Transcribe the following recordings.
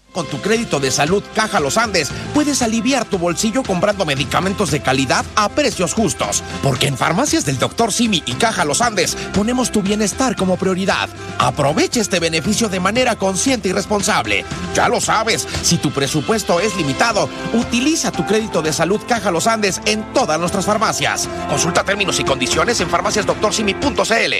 Con tu crédito de salud Caja Los Andes, puedes aliviar tu bolsillo comprando medicamentos de calidad a precios justos. Porque en Farmacias del Dr. Simi y Caja Los Andes, ponemos tu bienestar como prioridad. Aprovecha este beneficio de manera consciente y responsable. Ya lo sabes, si tu presupuesto es limitado, utiliza tu crédito de salud Caja Los Andes en todas nuestras farmacias. Consulta términos y condiciones en farmaciasdrcimi.cl.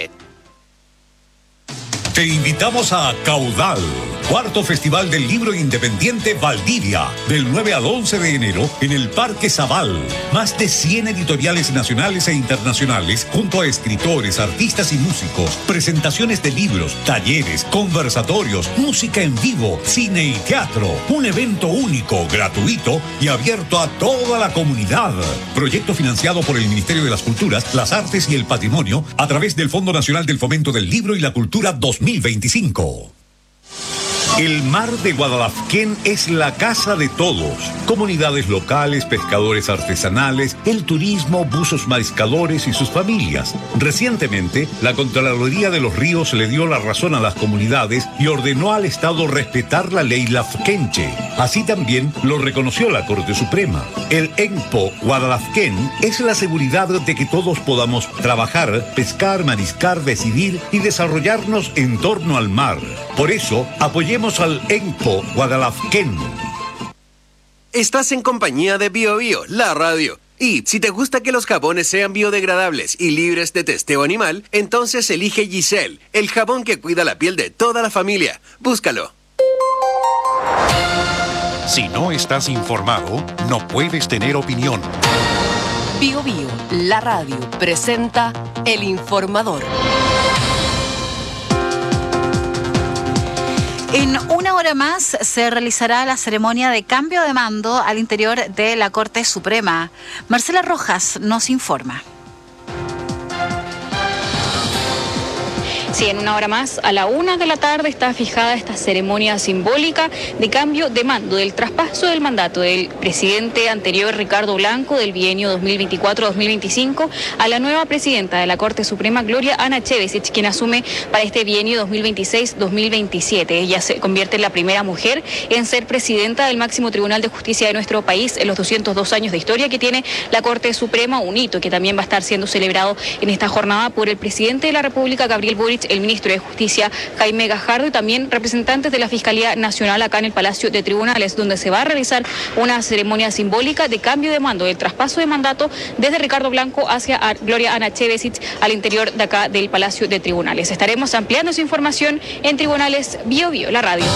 Te invitamos a Caudal, cuarto Festival del Libro Independiente Valdivia, del 9 al 11 de enero en el Parque Zabal. Más de 100 editoriales nacionales e internacionales, junto a escritores, artistas y músicos, presentaciones de libros, talleres, conversatorios, música en vivo, cine y teatro. Un evento único, gratuito y abierto a toda la comunidad. Proyecto financiado por el Ministerio de las Culturas, las Artes y el Patrimonio a través del Fondo Nacional del Fomento del Libro y la Cultura 2025. El mar de Guadalafquén es la casa de todos. Comunidades locales, pescadores artesanales, el turismo, buzos mariscadores y sus familias. Recientemente, la Contraloría de los Ríos le dio la razón a las comunidades y ordenó al Estado respetar la ley lafquenche. Así también lo reconoció la Corte Suprema. El ENPO Guadalafquén es la seguridad de que todos podamos trabajar, pescar, mariscar, decidir y desarrollarnos en torno al mar. Por eso, apoyemos al ENPO Guadalafquén. Estás en compañía de BioBio, la radio. Y si te gusta que los jabones sean biodegradables y libres de testeo animal, entonces elige Giselle, el jabón que cuida la piel de toda la familia. Búscalo. Si no estás informado, no puedes tener opinión. BioBio, la radio, presenta El Informador. En una hora más se realizará la ceremonia de cambio de mando al interior de la Corte Suprema. Marcela Rojas nos informa. Sí, en una hora más, a la 1 de la tarde, está fijada esta ceremonia simbólica de cambio de mando, del traspaso del mandato del presidente anterior, Ricardo Blanco, del bienio 2024-2025, a la nueva presidenta de la Corte Suprema, Gloria Ana Chevesic, quien asume para este bienio 2026-2027. Ella se convierte en la primera mujer en ser presidenta del máximo tribunal de justicia de nuestro país en los 202 años de historia que tiene la Corte Suprema, un hito que también va a estar siendo celebrado en esta jornada por el presidente de la República, Gabriel Boric, el ministro de Justicia, Jaime Gajardo, y también representantes de la Fiscalía Nacional acá en el Palacio de Tribunales, donde se va a realizar una ceremonia simbólica de cambio de mando, del traspaso de mandato desde Ricardo Blanco hacia Gloria Ana Chevesic al interior de acá del Palacio de Tribunales. Estaremos ampliando esa información en Tribunales BioBio, la radio.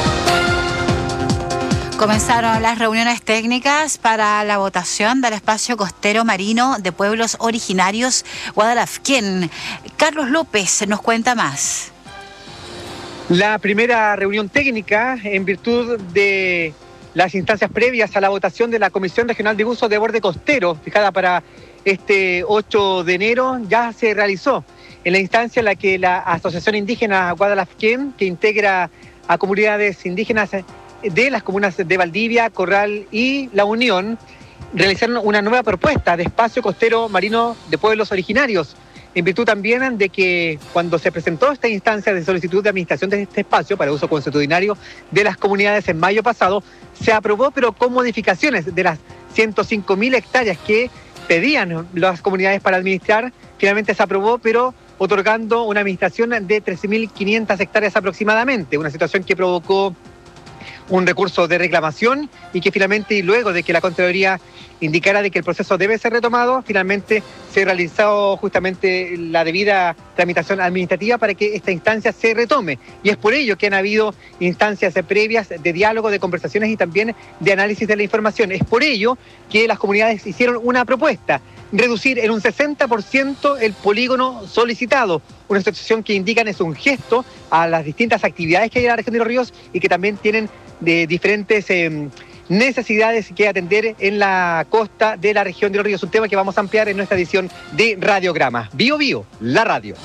Comenzaron las reuniones técnicas para la votación del espacio costero marino de pueblos originarios Guadalafquén. Carlos López nos cuenta más. La primera reunión técnica, en virtud de las instancias previas a la votación de la Comisión Regional de Uso de Borde Costero, fijada para este 8 de enero, ya se realizó en la instancia en la que la Asociación Indígena Guadalafquén, que integra a comunidades indígenas de las comunas de Valdivia, Corral y La Unión, realizaron una nueva propuesta de espacio costero marino de pueblos originarios, en virtud también de que cuando se presentó esta instancia de solicitud de administración de este espacio para uso consuetudinario de las comunidades en mayo pasado, se aprobó, pero con modificaciones de las 105.000 hectáreas que pedían las comunidades para administrar. Finalmente se aprobó, pero otorgando una administración de 13.500 hectáreas aproximadamente, una situación que provocó un recurso de reclamación y que finalmente, y luego de que la Contraloría indicara de que el proceso debe ser retomado, finalmente se realizó justamente la debida tramitación administrativa para que esta instancia se retome. Y es por ello que han habido instancias previas de diálogo, de conversaciones y también de análisis de la información. Es por ello que las comunidades hicieron una propuesta: reducir en un 60% el polígono solicitado, una situación que indican es un gesto a las distintas actividades que hay en la región de Los Ríos y que también tienen de diferentes necesidades que atender en la costa de la región de Los Ríos. Un tema que vamos a ampliar en nuestra edición de Radiograma. BioBio, la radio.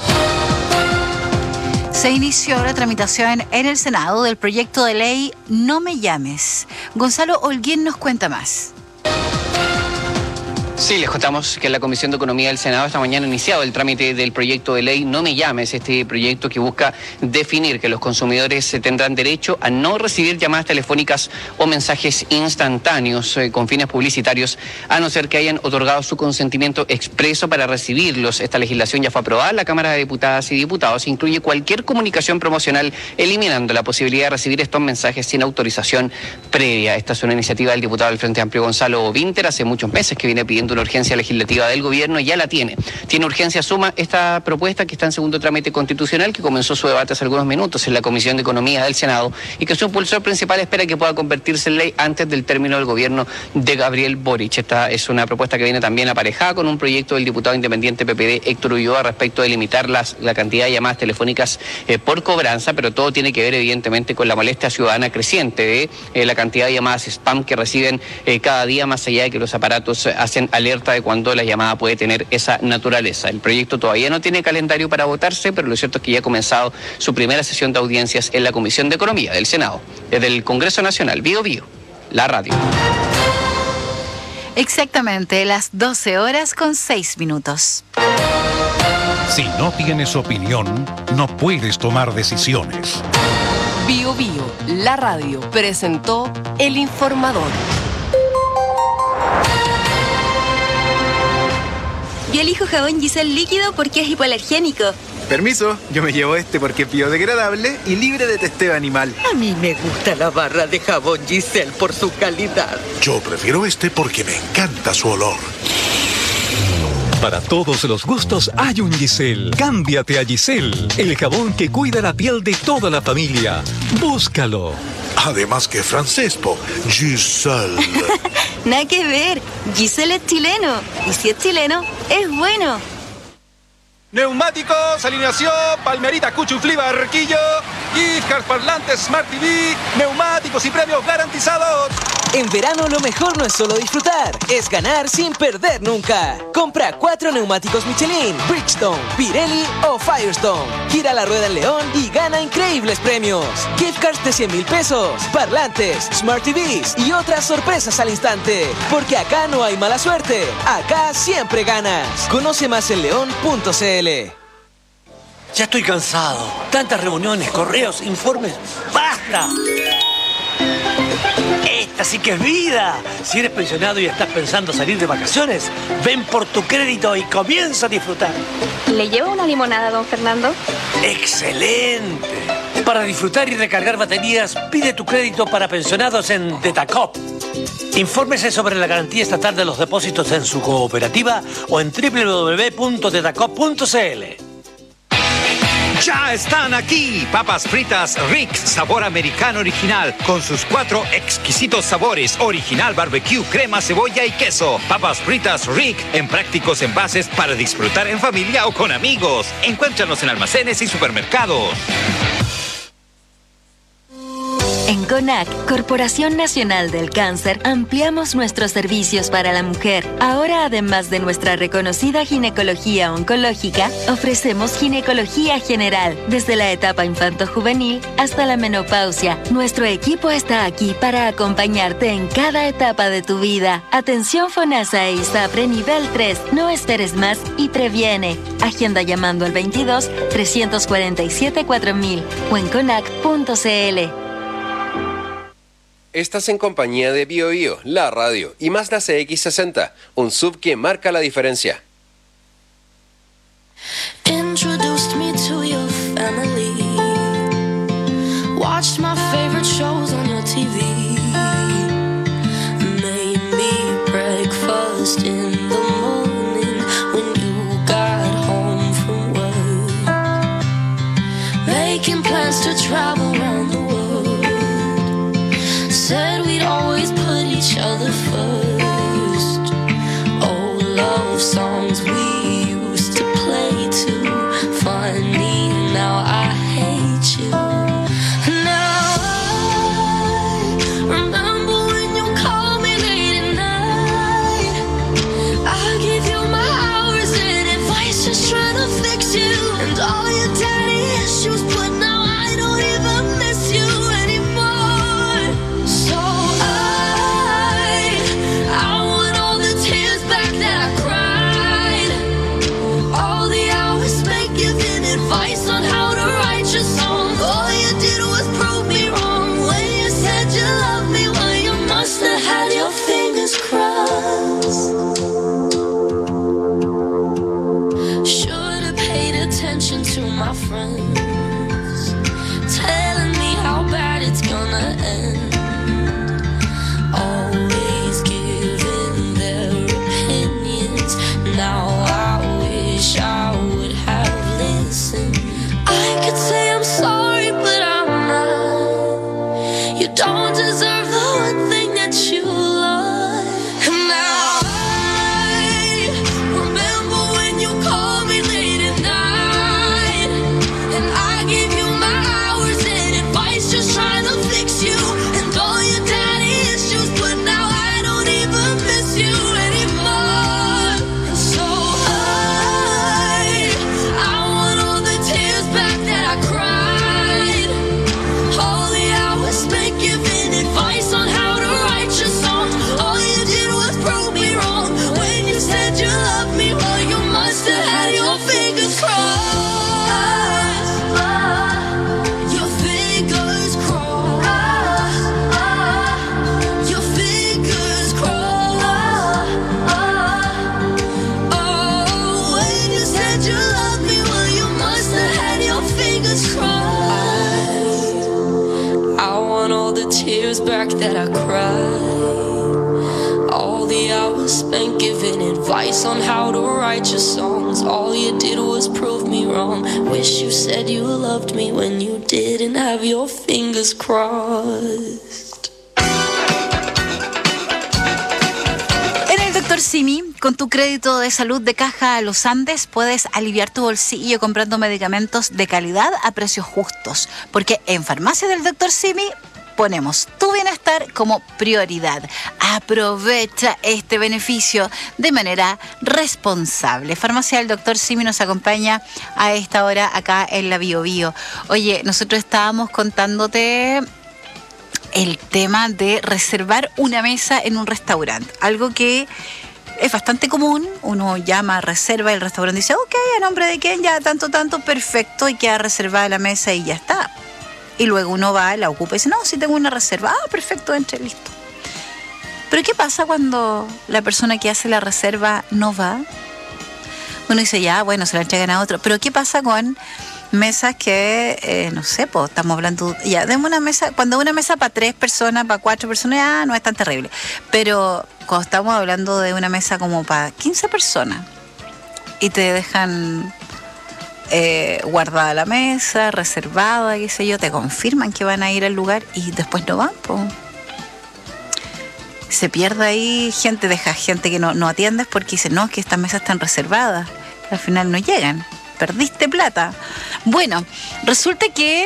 Se inició la tramitación en el Senado del proyecto de ley No Me Llames. Gonzalo Holguín nos cuenta más. Sí, les contamos que la Comisión de Economía del Senado esta mañana ha iniciado el trámite del proyecto de ley No Me Llames, este proyecto que busca definir que los consumidores tendrán derecho a no recibir llamadas telefónicas o mensajes instantáneos con fines publicitarios, a no ser que hayan otorgado su consentimiento expreso para recibirlos. Esta legislación ya fue aprobada en la Cámara de Diputadas y Diputados. Incluye cualquier comunicación promocional, eliminando la posibilidad de recibir estos mensajes sin autorización previa. Esta es una iniciativa del diputado del Frente Amplio, Gonzalo Vinter, hace muchos meses que viene pidiendo una urgencia legislativa del gobierno, y ya la tiene. Tiene urgencia suma esta propuesta que está en segundo trámite constitucional, que comenzó su debate hace algunos minutos en la Comisión de Economía del Senado y que su impulsor principal espera que pueda convertirse en ley antes del término del gobierno de Gabriel Boric. Esta es una propuesta que viene también aparejada con un proyecto del diputado independiente PPD Héctor Ulloa respecto de limitar la cantidad de llamadas telefónicas por cobranza, pero todo tiene que ver evidentemente con la molestia ciudadana creciente de la cantidad de llamadas spam que reciben cada día, más allá de que los aparatos hacen alerta de cuando la llamada puede tener esa naturaleza. El proyecto todavía no tiene calendario para votarse, pero lo cierto es que ya ha comenzado su primera sesión de audiencias en la Comisión de Economía del Senado. Desde el Congreso Nacional, Bío Bío, la radio. Exactamente, las 12:06. Si no tienes opinión, no puedes tomar decisiones. Bío Bío, la radio, presentó El Informador. Yo elijo jabón Giselle líquido porque es hipoalergénico. Permiso, yo me llevo este porque es biodegradable y libre de testeo animal. A mí me gusta la barra de jabón Giselle por su calidad. Yo prefiero este porque me encanta su olor. Para todos los gustos hay un Giselle. Cámbiate a Giselle, el jabón que cuida la piel de toda la familia. Búscalo. Además que francés, Giselle. Nada que ver, Giselle es chileno. Y si es chileno, es bueno. Neumáticos, alineación, Palmerita, Cuchuflí, Barquillo, gift cards, parlantes, Smart TV, neumáticos y premios garantizados. En verano lo mejor no es solo disfrutar, es ganar sin perder nunca. Compra 4 neumáticos Michelin, Bridgestone, Pirelli o Firestone. Gira la rueda en León y gana increíbles premios. Gift cards de 100,000 pesos, parlantes, Smart TVs y otras sorpresas al instante. Porque acá no hay mala suerte, acá siempre ganas. Conoce más en león.cl. Ya estoy cansado. Tantas reuniones, correos, informes. ¡Basta! Esta sí que es vida. Si eres pensionado y estás pensando salir de vacaciones, ven por tu crédito y comienza a disfrutar. ¿Le llevo una limonada, don Fernando? ¡Excelente! Para disfrutar y recargar baterías, pide tu crédito para pensionados en Detacop. Infórmese sobre la garantía estatal de los depósitos en su cooperativa o en www.detacop.cl. Ya están aquí, papas fritas Rick, sabor americano original, con sus 4 exquisitos sabores, original, barbecue, crema, cebolla y queso. Papas fritas Rick, en prácticos envases para disfrutar en familia o con amigos. Encuéntranos en almacenes y supermercados. En CONAC, Corporación Nacional del Cáncer, ampliamos nuestros servicios para la mujer. Ahora, además de nuestra reconocida ginecología oncológica, ofrecemos ginecología general, desde la etapa infanto-juvenil hasta la menopausia. Nuestro equipo está aquí para acompañarte en cada etapa de tu vida. Atención FONASA e ISAPRE nivel 3. No esperes más y previene. Agenda llamando al 22 347 4000 o en conac.cl. Estás en compañía de Bío Bío, la radio, y Mazda CX-60, un SUV que marca la diferencia. Introduced me to your family. Watched my favorite shows on your TV. Made me breakfast in the morning when you got home from work. Making plans to travel around the world. Said we'd always put each other first. Old love songs we used to play too. Funny, now I hate you. Now I tears back that I cried. All the hours spent giving advice on how to write your songs. All you did was prove me wrong. Wish you said you loved me when you didn't have your fingers crossed. En el Dr. Simi, con tu crédito de salud de Caja Los Andes, puedes aliviar tu bolsillo comprando medicamentos de calidad a precios justos. Porque en Farmacia del Dr. Simi ponemos tu bienestar como prioridad. Aprovecha este beneficio de manera responsable. Farmacia del Dr. Simi nos acompaña a esta hora acá en la Bio Bio. Oye, nosotros estábamos contándote el tema de reservar una mesa en un restaurante. Algo que es bastante común. Uno llama, reserva, el restaurante dice, ok, ¿a nombre de quién? Ya, tanto, perfecto, y queda reservada la mesa y ya está. Y luego uno va, la ocupa y dice, no, sí tengo una reserva. Ah, perfecto, entre, listo. Pero ¿qué pasa cuando la persona que hace la reserva no va? Uno dice, ya, bueno, se la entregan a otro. Pero ¿qué pasa con mesas que, no sé, pues estamos hablando, ya, demos una mesa, cuando una mesa para 3 personas, para 4 personas, ya no es tan terrible. Pero cuando estamos hablando de una mesa como para 15 personas y te dejan guardada la mesa, reservada, qué sé yo, te confirman que van a ir al lugar y después no van, pues se pierde ahí gente, deja gente que no atiendes porque dicen, no, es que estas mesas están reservadas, al final no llegan, perdiste plata. Bueno, resulta que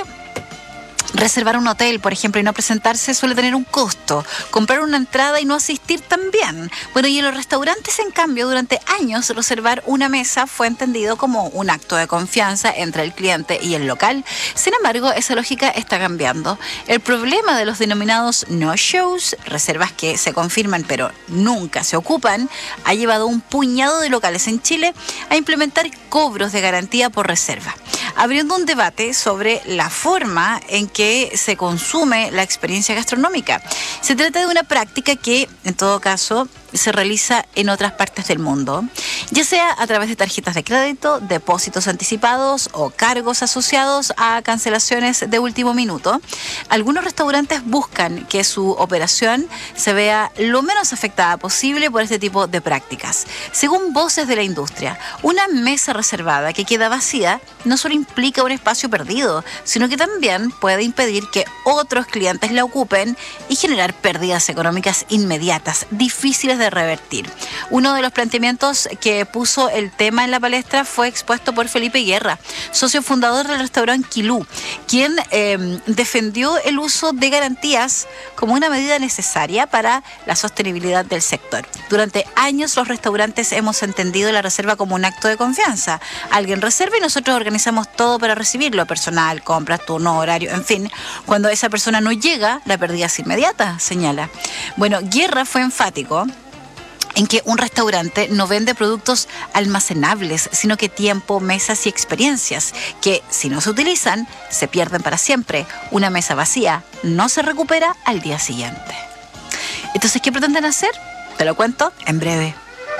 reservar un hotel, por ejemplo, y no presentarse suele tener un costo. Comprar una entrada y no asistir también. Bueno, y en los restaurantes, en cambio, durante años reservar una mesa fue entendido como un acto de confianza entre el cliente y el local. Sin embargo, esa lógica está cambiando. El problema de los denominados no-shows, reservas que se confirman pero nunca se ocupan, ha llevado a un puñado de locales en Chile a implementar cobros de garantía por reserva, abriendo un debate sobre la forma en que se consume la experiencia gastronómica. Se trata de una práctica que, en todo caso, se realiza en otras partes del mundo, ya sea a través de tarjetas de crédito, depósitos anticipados o cargos asociados a cancelaciones de último minuto. Algunos restaurantes buscan que su operación se vea lo menos afectada posible por este tipo de prácticas. Según voces de la industria, una mesa reservada que queda vacía no solo implica un espacio perdido, sino que también puede impedir que otros clientes la ocupen y generar pérdidas económicas inmediatas, difíciles de revertir. Uno de los planteamientos que puso el tema en la palestra fue expuesto por Felipe Guerra, socio fundador del restaurante Quilú, quien defendió el uso de garantías como una medida necesaria para la sostenibilidad del sector. Durante años los restaurantes hemos entendido la reserva como un acto de confianza. Alguien reserva y nosotros organizamos todo para recibirlo, personal, compras, turno, horario, en fin. Cuando esa persona no llega, la pérdida es inmediata, señala. Bueno, Guerra fue enfático en que un restaurante no vende productos almacenables, sino que tiempo, mesas y experiencias, que si no se utilizan, se pierden para siempre. Una mesa vacía no se recupera al día siguiente. Entonces, ¿qué pretenden hacer? Te lo cuento en breve.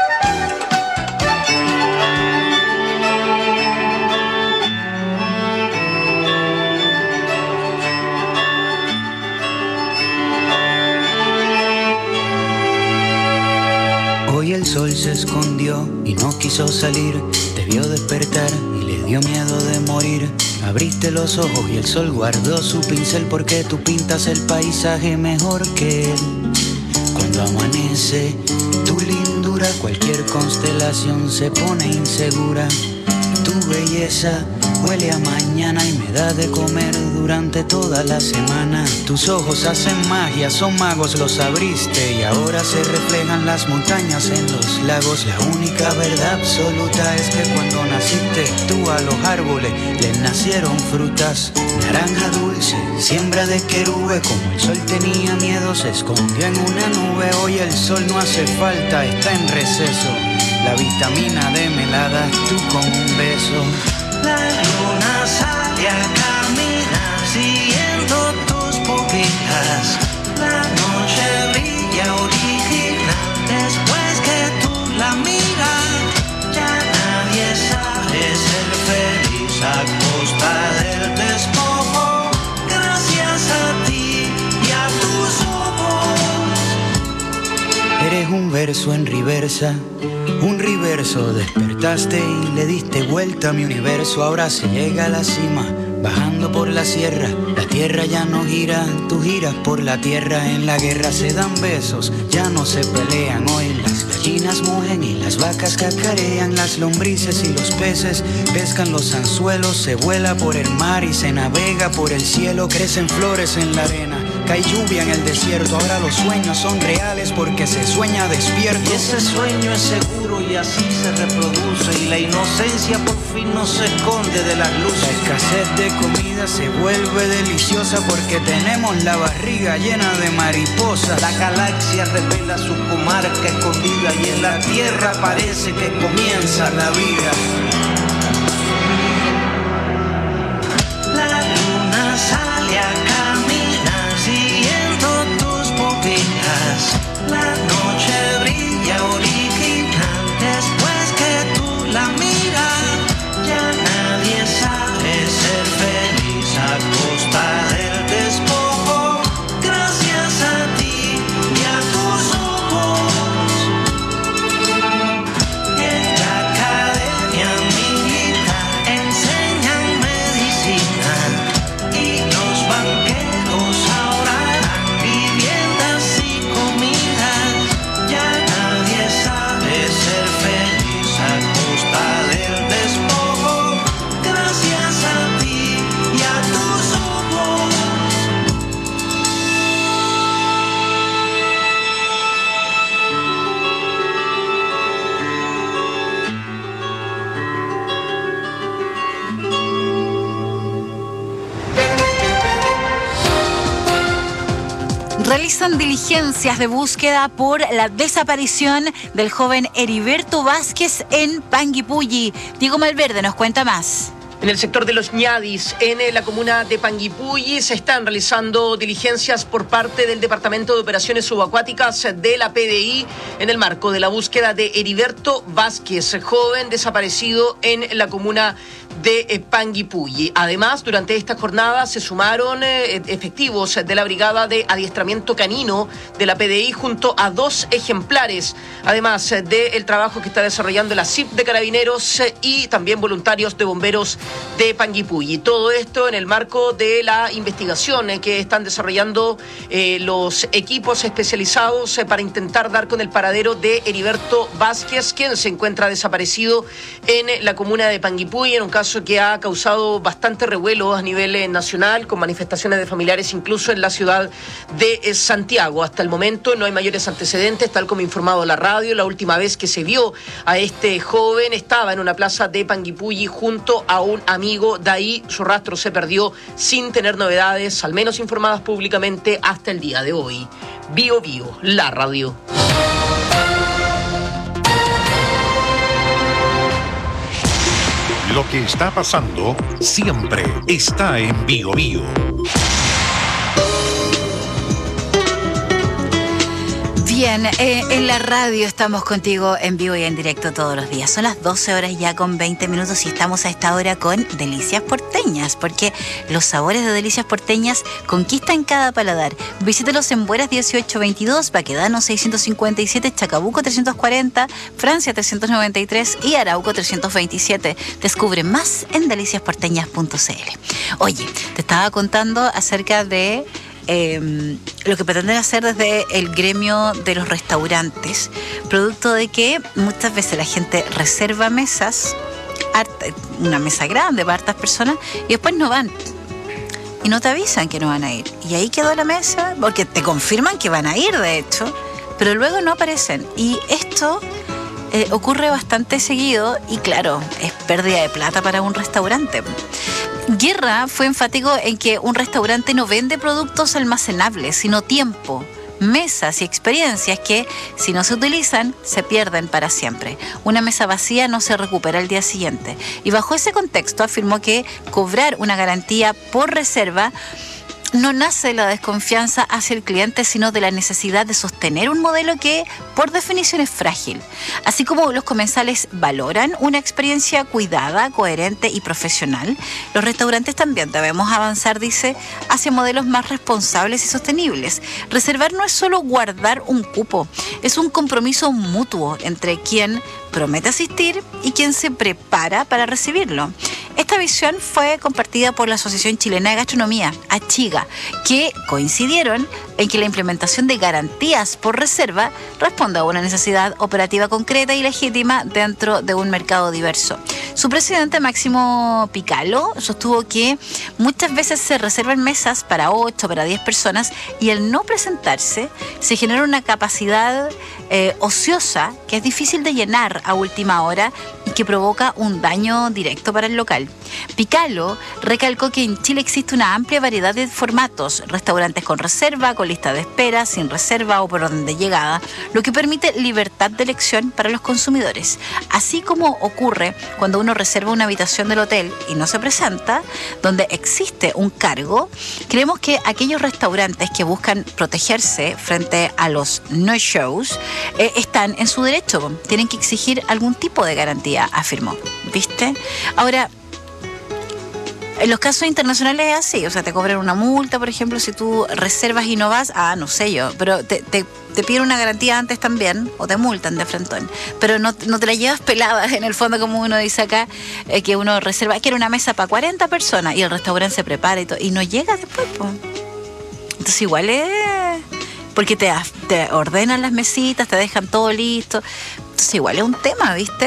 Hoy el sol se escondió y no quiso salir. Te vio despertar y le dio miedo de morir. Abriste los ojos y el sol guardó su pincel, porque tú pintas el paisaje mejor que él. Cuando amanece tu lindura, cualquier constelación se pone insegura. Tu belleza huele a mañana y me da de comer durante toda la semana. Tus ojos hacen magia, son magos, los abriste y ahora se reflejan las montañas en los lagos. La única verdad absoluta es que cuando naciste tú a los árboles les nacieron frutas. Naranja dulce, siembra de querube, como el sol tenía miedo se escondió en una nube. Hoy el sol no hace falta, está en receso. La vitamina D me la das tú con un beso. La luna sale a caminar siguiendo tus pupilas. La noche brilla original después que tú la miras. Ya nadie sabe ser feliz a costa del despojo. Gracias a ti y a un verso en reversa, un reverso. Despertaste y le diste vuelta a mi universo. Ahora se llega a la cima, bajando por la sierra. La tierra ya no gira, tú giras por la tierra. En la guerra se dan besos, ya no se pelean. Hoy las gallinas mugen y las vacas cacarean. Las lombrices y los peces pescan los anzuelos. Se vuela por el mar y se navega por el cielo. Crecen flores en la arena, cae lluvia en el desierto. Ahora los sueños son reales porque se sueña despierto. Y ese sueño es seguro y así se reproduce. Y la inocencia por fin no se esconde de las luces. La escasez de comida se vuelve deliciosa porque tenemos la barriga llena de mariposas. La galaxia revela su comarca escondida y en la tierra parece que comienza la vida. La luna sale a caminar siguiendo tus pupilas. La noche brilla original después que tú la miras. Ya nadie sabe ser feliz a costa del despojo. Gracias a ti y a tus ojos. En la academia militar enseñan medicina y los banqueros ahora dan viviendas y comidas. Ya nadie sabe ser feliz a costa del despojo. Gracias a ti y a tus ojos. Realizan diligencias de búsqueda por la desaparición del joven Heriberto Vázquez en Panguipulli. Diego Malverde nos cuenta más. En el sector de los Ñadis, en la comuna de Panguipulli, se están realizando diligencias por parte del Departamento de Operaciones Subacuáticas de la PDI en el marco de la búsqueda de Heriberto Vázquez, joven desaparecido en la comuna de Panguipulli. Además, durante esta jornada se sumaron efectivos de la Brigada de Adiestramiento Canino de la PDI junto a 2 ejemplares, además del trabajo que está desarrollando la CIP de Carabineros y también voluntarios de bomberos de Panguipulli. Todo esto en el marco de la investigación que están desarrollando los equipos especializados para intentar dar con el paradero de Heriberto Vázquez, quien se encuentra desaparecido en la comuna de Panguipulli, en un caso que ha causado bastante revuelo a nivel nacional, con manifestaciones de familiares incluso en la ciudad de Santiago. Hasta el momento no hay mayores antecedentes, tal como ha informado la radio. La última vez que se vio a este joven estaba en una plaza de Panguipulli junto a un amigo. De ahí su rastro se perdió sin tener novedades, al menos informadas públicamente hasta el día de hoy. Bio Bio, la radio. Lo que está pasando siempre está en Bio Bio. Bien, en la radio estamos contigo en vivo y en directo todos los días. Son las 12 horas ya con 20 minutos y estamos a esta hora con Delicias Porteñas, porque los sabores de Delicias Porteñas conquistan cada paladar. Visítelos en Bueras 1822, Baquedano 657, Chacabuco 340, Francia 393 y Arauco 327. Descubre más en deliciasporteñas.cl. Oye, te estaba contando acerca de lo que pretenden hacer desde el gremio de los restaurantes, producto de que muchas veces la gente reserva mesas, una mesa grande para hartas personas, y después no van y no te avisan que no van a ir, y ahí quedó la mesa porque te confirman que van a ir, de hecho, pero luego no aparecen, y esto ocurre bastante seguido y claro, es pérdida de plata para un restaurante. Guerra fue enfático en que un restaurante no vende productos almacenables, sino tiempo, mesas y experiencias que, si no se utilizan, se pierden para siempre. Una mesa vacía no se recupera al día siguiente. Y bajo ese contexto afirmó que cobrar una garantía por reserva no nace de la desconfianza hacia el cliente, sino de la necesidad de sostener un modelo que, por definición, es frágil. Así como los comensales valoran una experiencia cuidada, coherente y profesional, los restaurantes también debemos avanzar, dice, hacia modelos más responsables y sostenibles. Reservar no es solo guardar un cupo, es un compromiso mutuo entre quien promete asistir y quien se prepara para recibirlo. Esta visión fue compartida por la Asociación Chilena de Gastronomía, ACHIGA, que coincidieron en que la implementación de garantías por reserva responde a una necesidad operativa concreta y legítima dentro de un mercado diverso. Su presidente, Máximo Picalo, sostuvo que muchas veces se reservan mesas para 8, para 10 personas y al no presentarse se genera una capacidad ociosa que es difícil de llenar a última hora y que provoca un daño directo para el local. Picalo recalcó que en Chile existe una amplia variedad de formatos, restaurantes con reserva, con lista de espera, sin reserva o por orden de llegada, lo que permite libertad de elección para los consumidores. Así como ocurre cuando uno reserva una habitación del hotel y no se presenta, donde existe un cargo, creemos que aquellos restaurantes que buscan protegerse frente a los no-shows están en su derecho, tienen que exigir algún tipo de garantía, afirmó. ¿Viste? Ahora, en los casos internacionales es así, o sea, te cobran una multa, por ejemplo, si tú reservas y no vas, no sé yo, pero te piden una garantía antes también, o te multan de frentón, pero no te la llevas pelada, en el fondo, como uno dice acá, que uno reserva, quiere una mesa para 40 personas, y el restaurante se prepara y todo, y no llega después, pues. Entonces igual es... porque te ordenan las mesitas, te dejan todo listo, entonces igual es un tema, ¿viste?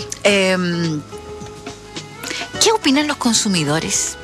¿Qué opinan los consumidores?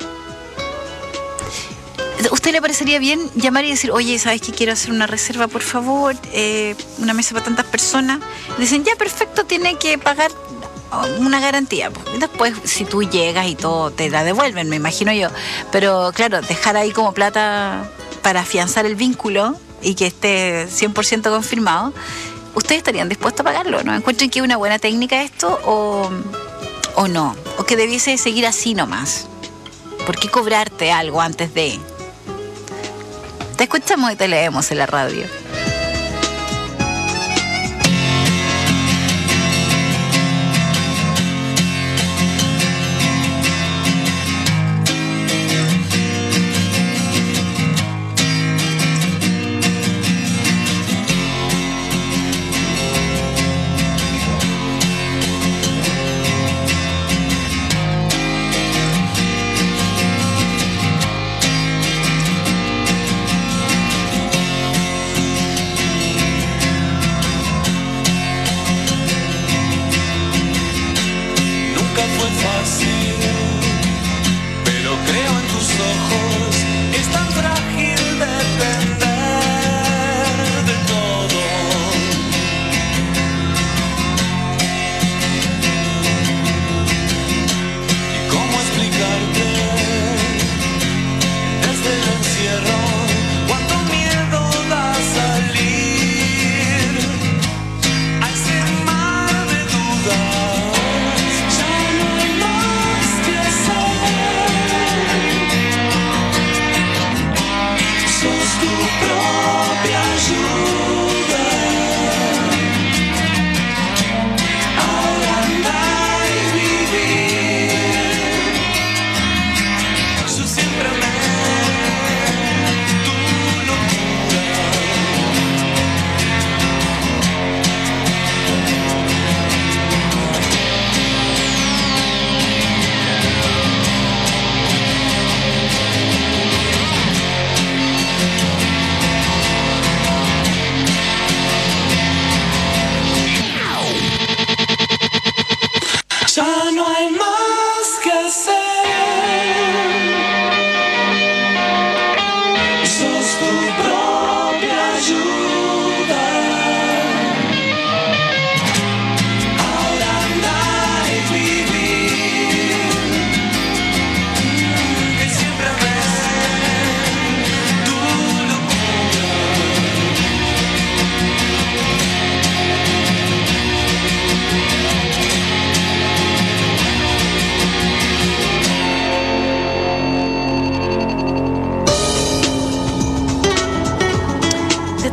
¿Usted le parecería bien llamar y decir, oye, ¿sabes qué? Quiero hacer una reserva, por favor, una mesa para tantas personas? Dicen, ya, perfecto, tiene que pagar una garantía. Después, si tú llegas y todo, te la devuelven, me imagino yo. Pero, claro, dejar ahí como plata para afianzar el vínculo y que esté 100% confirmado, ¿ustedes estarían dispuestos a pagarlo? ¿No encuentran que es una buena técnica esto o no? ¿O que debiese seguir así nomás? ¿Por qué cobrarte algo antes de...? Te escuchamos y te leemos en la radio.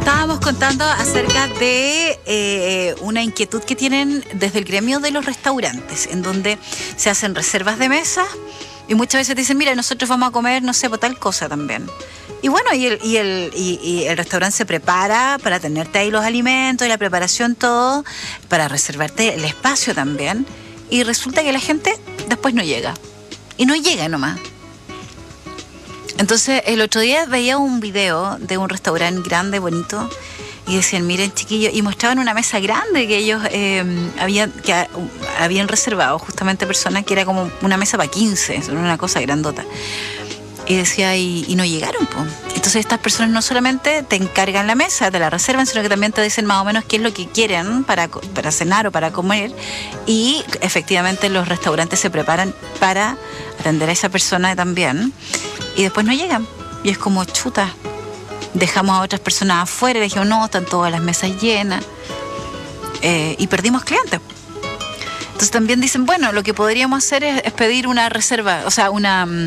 estábamos contando acerca de una inquietud que tienen desde el gremio de los restaurantes, en donde se hacen reservas de mesa y muchas veces te dicen, mira, nosotros vamos a comer, no sé, por tal cosa también. Y bueno, y el restaurante se prepara para tenerte ahí los alimentos y la preparación, todo, para reservarte el espacio también. Y resulta que la gente después no llega. Y no llega nomás. Entonces, el otro día veía un video de un restaurante grande, bonito, y decían, miren, chiquillos, y mostraban una mesa grande que ellos habían reservado justamente personas, que era como una mesa para 15, eso era una cosa grandota. Y decía, y no llegaron, pues. Entonces estas personas no solamente te encargan la mesa, te la reservan, sino que también te dicen más o menos qué es lo que quieren para cenar o para comer. Y efectivamente los restaurantes se preparan para atender a esa persona también. Y después no llegan. Y es como, chuta, dejamos a otras personas afuera, y le dijimos, no, están todas las mesas llenas. Y perdimos clientes. Entonces también dicen, bueno, lo que podríamos hacer es pedir una reserva, o sea,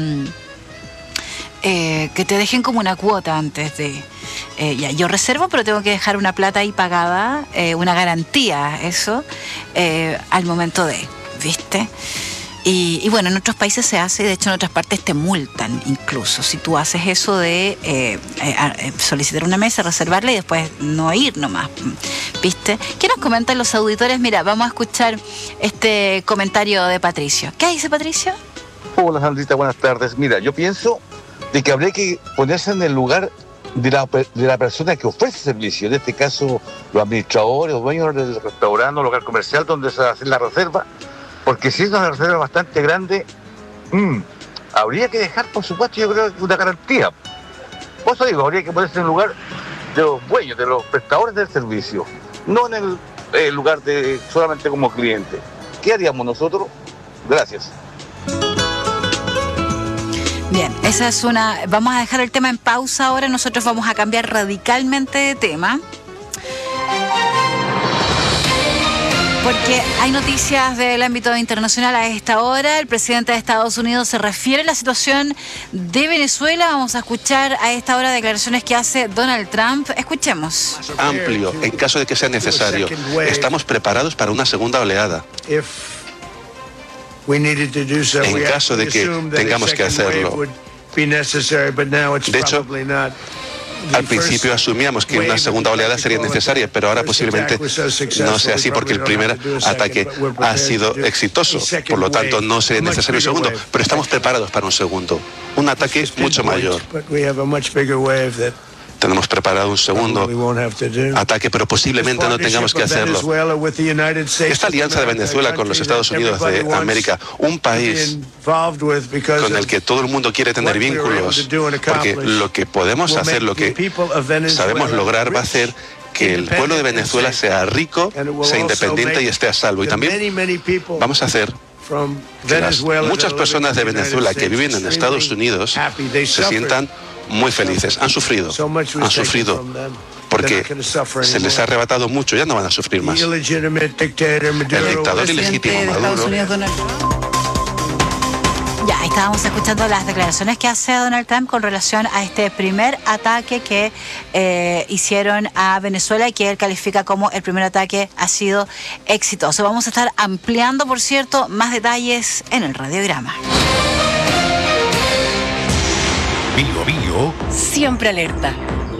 que te dejen como una cuota antes de... ya, yo reservo, pero tengo que dejar una plata ahí pagada, una garantía, eso, al momento de, ¿viste? Y bueno, en otros países se hace, de hecho en otras partes te multan incluso, si tú haces eso de solicitar una mesa, reservarla y después no ir nomás, ¿viste? ¿Qué nos comentan los auditores? Mira, vamos a escuchar este comentario de Patricio. ¿Qué dice Patricio? Hola, Sandrita, buenas tardes. Mira, yo pienso de que habría que ponerse en el lugar de la persona que ofrece servicio, en este caso los administradores o dueños del restaurante o local comercial donde se hace la reserva, porque si es una reserva bastante grande, habría que dejar, por supuesto, yo creo que una garantía. Por eso digo, habría que ponerse en el lugar de los dueños, de los prestadores del servicio, no en el lugar de solamente como cliente. ¿Qué haríamos nosotros? Gracias. Bien, esa es una... Vamos a dejar el tema en pausa ahora. Nosotros vamos a cambiar radicalmente de tema. Porque hay noticias del ámbito internacional a esta hora. El presidente de Estados Unidos se refiere a la situación de Venezuela. Vamos a escuchar a esta hora declaraciones que hace Donald Trump. Escuchemos. Amplio, en caso de que sea necesario. Estamos preparados para una segunda oleada. En caso de que tengamos que hacerlo. De hecho, al principio asumíamos que una segunda oleada sería necesaria, pero ahora posiblemente no sea así porque el primer ataque ha sido exitoso. Por lo tanto, no sería necesario un segundo, pero estamos preparados para un segundo. Un ataque mucho mayor. Tenemos preparado un segundo ataque, pero posiblemente no tengamos que hacerlo. Esta alianza de Venezuela con los Estados Unidos de América, un país con el que todo el mundo quiere tener vínculos, porque lo que podemos hacer, lo que sabemos lograr va a hacer que el pueblo de Venezuela sea rico, sea independiente y esté a salvo. Y también vamos a hacer que las muchas personas de Venezuela que viven en Estados Unidos se sientan muy felices. Han sufrido porque se les ha arrebatado mucho, ya no van a sufrir más. El dictador ilegítimo Maduro. Ya, estábamos escuchando las declaraciones que hace Donald Trump con relación a este primer ataque que hicieron a Venezuela y que él califica como el primer ataque ha sido exitoso. Vamos a estar ampliando, por cierto, más detalles en el radiograma. Bio Bio siempre alerta.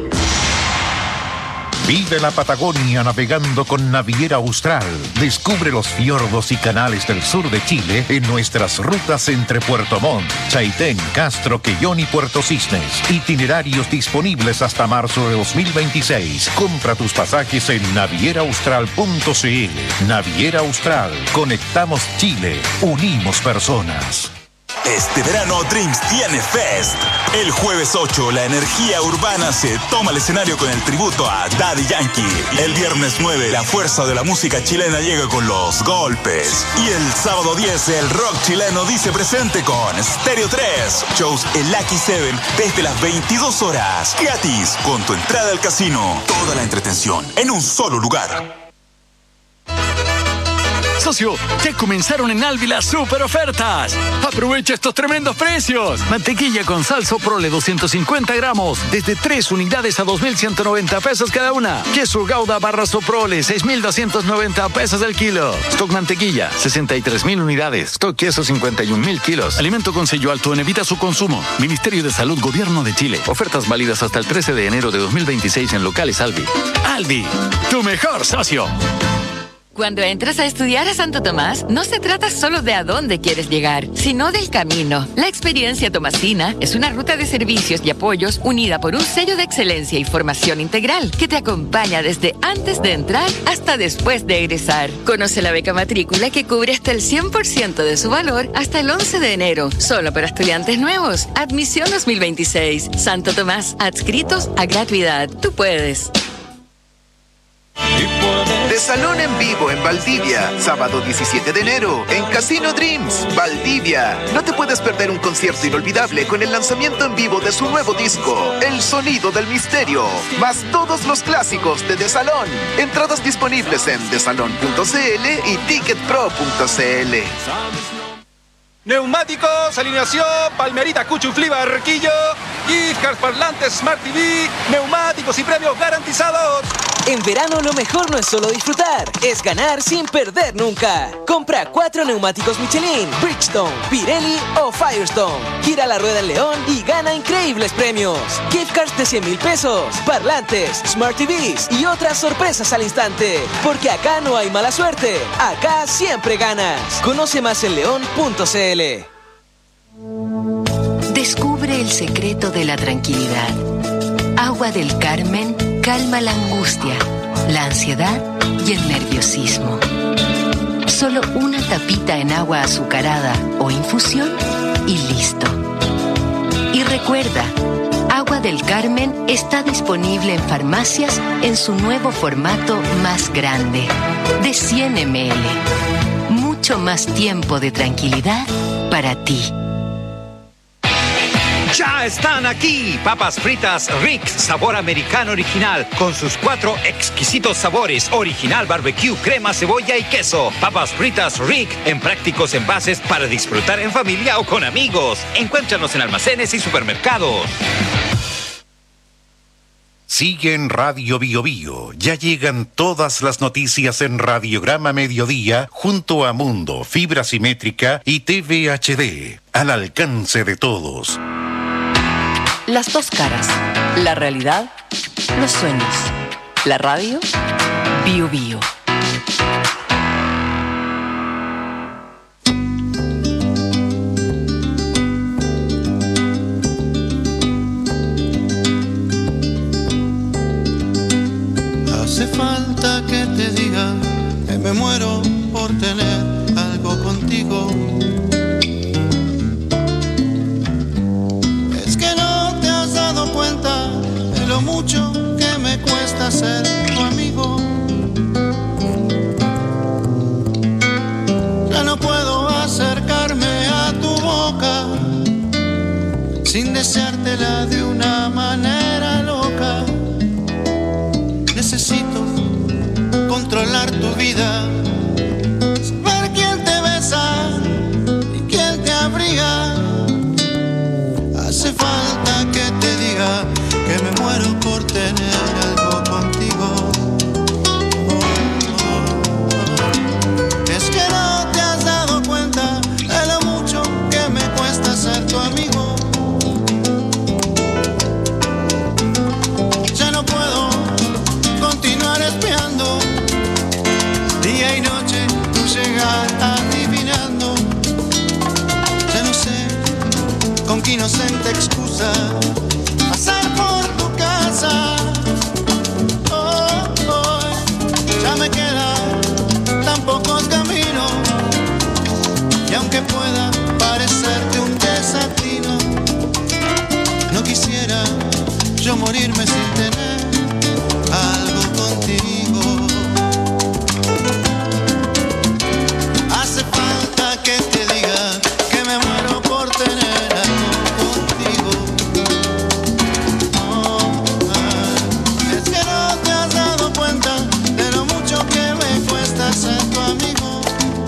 Vive la Patagonia navegando con Naviera Austral. Descubre los fiordos y canales del sur de Chile en nuestras rutas entre Puerto Montt, Chaitén, Castro, Quellón y Puerto Cisnes. Itinerarios disponibles hasta marzo de 2026. Compra tus pasajes en navieraaustral.cl. Naviera Austral. Conectamos Chile. Unimos personas. Este verano Dreams tiene Fest. El jueves 8, la energía urbana se toma el escenario con el tributo a Daddy Yankee. El viernes 9, la fuerza de la música chilena llega con Los Golpes. Y el sábado 10, el rock chileno dice presente con Stereo 3. Shows en Lucky 7 desde las 22 horas. Gratis, con tu entrada al casino. Toda la entretención en un solo lugar. Socio, ya comenzaron en Alvi las super ofertas. Aprovecha estos tremendos precios. Mantequilla con sal Soprole 250 gramos, desde 3 unidades a 2.190 pesos cada una. Queso Gouda barra Soprole, 6.290 pesos el kilo. Stock mantequilla, 63.000 unidades. Stock queso, 51.000 kilos. Alimento con sello alto en evita su consumo. Ministerio de Salud, Gobierno de Chile. Ofertas válidas hasta el 13 de enero de 2026 en locales Alvi. Alvi, tu mejor socio. Cuando entras a estudiar a Santo Tomás, no se trata solo de a dónde quieres llegar, sino del camino. La experiencia tomasina es una ruta de servicios y apoyos unida por un sello de excelencia y formación integral que te acompaña desde antes de entrar hasta después de egresar. Conoce la beca matrícula que cubre hasta el 100% de su valor hasta el 11 de enero, solo para estudiantes nuevos. Admisión 2026. Santo Tomás, adscritos a gratuidad. Tú puedes. De Salón en Vivo en Valdivia, sábado 17 de enero, en Casino Dreams, Valdivia. No te puedes perder un concierto inolvidable con el lanzamiento en vivo de su nuevo disco, El Sonido del Misterio, más todos los clásicos de Salón. Entradas disponibles en desalon.cl y ticketpro.cl. Neumáticos, alineación, Palmerita, Cuchuflí, Barquillo, gift cards, parlantes, Smart TV, neumáticos y premios garantizados. En verano lo mejor no es solo disfrutar, es ganar sin perder nunca. Compra 4 neumáticos Michelin, Bridgestone, Pirelli o Firestone. Gira la rueda en León y gana increíbles premios. Gift cards de 100,000 pesos, parlantes, Smart TVs y otras sorpresas al instante. Porque acá no hay mala suerte, acá siempre ganas. Conoce más en león.cl. Descubre el secreto de la tranquilidad. Agua del Carmen calma la angustia, la ansiedad y el nerviosismo. Solo una tapita en agua azucarada o infusión y listo. Y recuerda, Agua del Carmen está disponible en farmacias en su nuevo formato más grande, de 100 ml. Mucho más tiempo de tranquilidad para ti. Ya están aquí, papas fritas Rick, sabor americano original, con sus 4 exquisitos sabores, original barbecue, crema, cebolla y queso. Papas fritas Rick, en prácticos envases para disfrutar en familia o con amigos. Encuéntranos en almacenes y supermercados. Sigue en Radio Bio Bio. Ya llegan todas las noticias en Radiograma Mediodía junto a Mundo, Fibra Simétrica y TV HD. Al alcance de todos. Las dos caras. La realidad, los sueños. La radio, Bio Bio. Hace falta que te diga que me muero por tener algo contigo. Es que no te has dado cuenta de lo mucho que me cuesta ser tu amigo. Ya no puedo acercarme a tu boca sin deseártela de una manera loca. Necesito controlar tu vida, saber quién te besa y quién te abriga. Hace falta que te diga que me muero por tener algo contigo. Es que no te has dado cuenta de lo mucho que me cuesta ser tu amigo. Ya no puedo continuar espiando, día y noche tú llegas adivinando. Ya no sé con qué inocente excusa pasar por tu casa. Oh, oh, ya me quedan tan pocos caminos, y aunque pueda parecerte un desatino, no quisiera yo morirme sin tener algo contigo. Hace falta que te diga que me muero por tener algo contigo. Oh, es que no te has dado cuenta de lo mucho que me cuesta ser tu amigo.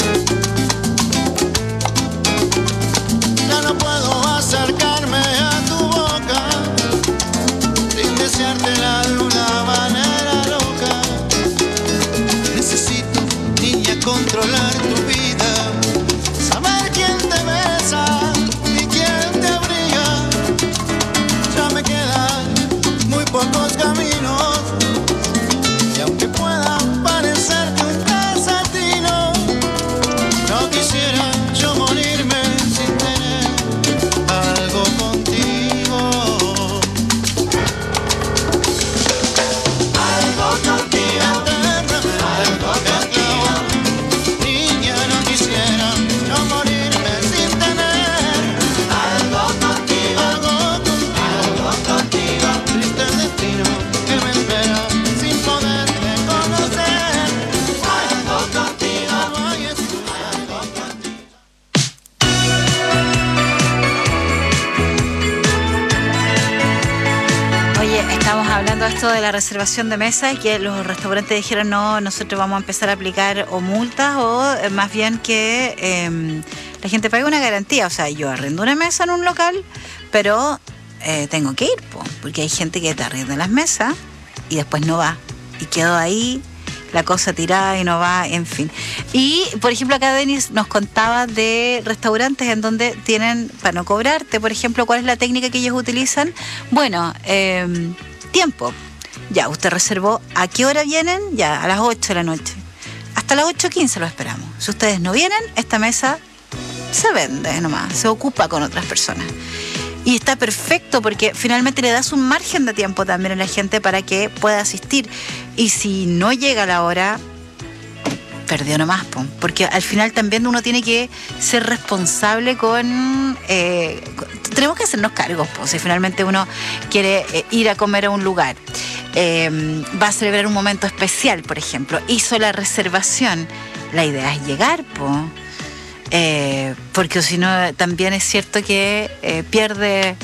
Estamos hablando de esto de la reservación de mesa y que los restaurantes dijeron no, nosotros vamos a empezar a aplicar o multas o más bien que la gente pague una garantía. O sea, yo arrendo una mesa en un local, pero tengo que ir, porque hay gente que te arrienda las mesas y después no va. Y quedó ahí la cosa tirada y no va, en fin. Y, por ejemplo, acá Denis nos contaba de restaurantes en donde tienen, para no cobrarte, por ejemplo, ¿cuál es la técnica que ellos utilizan? Bueno, tiempo. Ya, usted reservó, ¿a qué hora vienen? Ya, a las 8 de la noche. Hasta las 8:15 lo esperamos. Si ustedes no vienen, esta mesa se vende nomás, se ocupa con otras personas. Y está perfecto porque finalmente le das un margen de tiempo también a la gente para que pueda asistir. Y si no llega la hora, perdió nomás, porque al final también uno tiene que ser responsable con... tenemos que hacernos cargos, si finalmente uno quiere ir a comer a un lugar. Va a celebrar un momento especial, por ejemplo. Hizo la reservación. La idea es llegar, porque si no también es cierto que pierde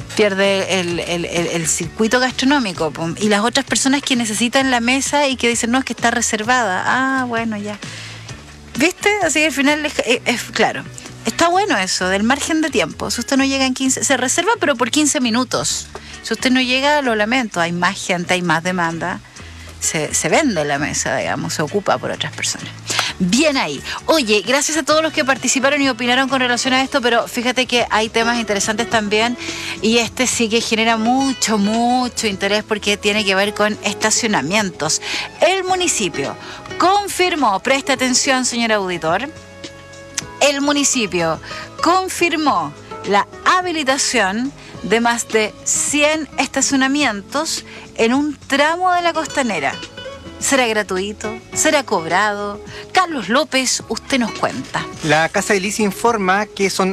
el circuito gastronómico, y las otras personas que necesitan la mesa y que dicen no, es que está reservada, bueno, ya, ¿viste? Así que al final es claro, está bueno eso del margen de tiempo. Si usted no llega en 15, se reserva pero por 15 minutos. Si usted no llega, lo lamento, hay más gente, hay más demanda, se vende la mesa, digamos, se ocupa por otras personas. Bien ahí. Oye, gracias a todos los que participaron y opinaron con relación a esto, pero fíjate que hay temas interesantes también y este sí que genera mucho interés porque tiene que ver con estacionamientos. El municipio confirmó, presta atención, señor auditor, el municipio confirmó la habilitación de más de 100 estacionamientos en un tramo de la Costanera. ¿Será gratuito? ¿Será cobrado? Carlos López, usted nos cuenta. La Casa de Lice informa que son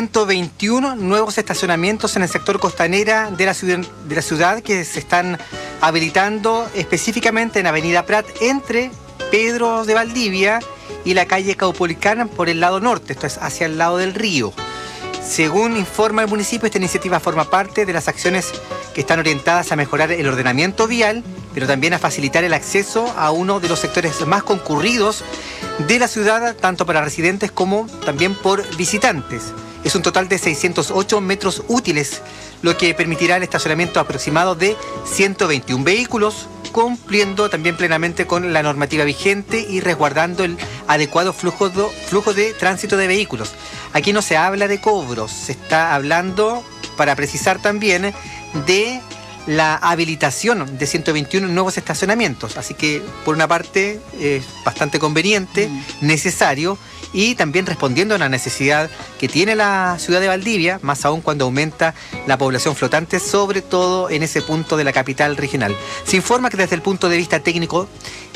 121 nuevos estacionamientos en el sector costanera de la ciudad que se están habilitando específicamente en Avenida Prat entre Pedro de Valdivia y la calle Caupolicán por el lado norte, esto es hacia el lado del río. Según informa el municipio, esta iniciativa forma parte de las acciones que están orientadas a mejorar el ordenamiento vial, pero también a facilitar el acceso a uno de los sectores más concurridos de la ciudad, tanto para residentes como también por visitantes. Es un total de 608 metros útiles, lo que permitirá el estacionamiento aproximado de 121 vehículos, cumpliendo también plenamente con la normativa vigente y resguardando el adecuado flujo de tránsito de vehículos. Aquí no se habla de cobros, se está hablando, para precisar también, de la habilitación de 121 nuevos estacionamientos. Así que, por una parte, es bastante conveniente, necesario, y también respondiendo a una necesidad que tiene la ciudad de Valdivia, más aún cuando aumenta la población flotante, sobre todo en ese punto de la capital regional. Se informa que desde el punto de vista técnico,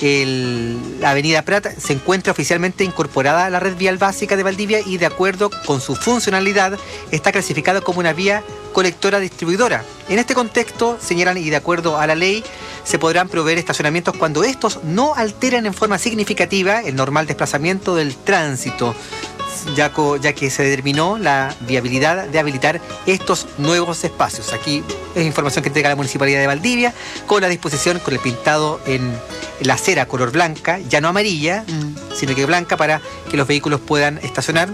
la Avenida Prat se encuentra oficialmente incorporada a la red vial básica de Valdivia y, de acuerdo con su funcionalidad, está clasificada como una vía colectora distribuidora. En este contexto, señalan, y de acuerdo a la ley, se podrán proveer estacionamientos cuando estos no alteren en forma significativa el normal desplazamiento del tránsito, ya que se determinó la viabilidad de habilitar estos nuevos espacios. Aquí es información que entrega la Municipalidad de Valdivia, con la disposición, con el pintado en la acera color blanca, ya no amarilla, sino que blanca, para que los vehículos puedan estacionar.